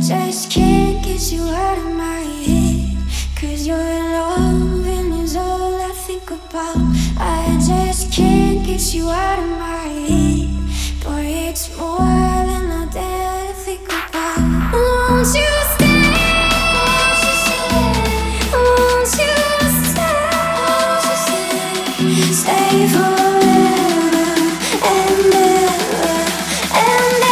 just can't get you out of my head. 'Cause your loving is all I think about. I just can't get you out of my head. Boy, it's more than I dare to think about. Won't you stay? Won't you stay? Stay forever and ever and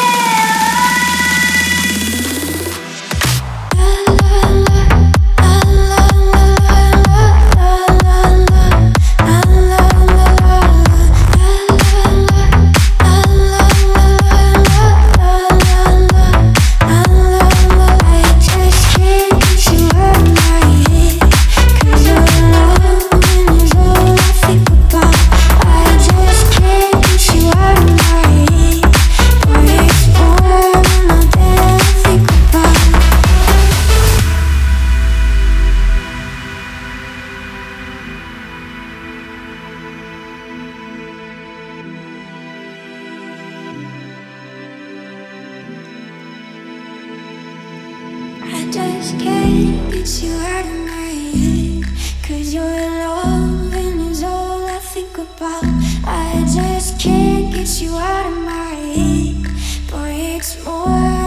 I just can't get you out of my head. 'Cause your loving is all I think about. I just can't get you out of my head. Boy, it's more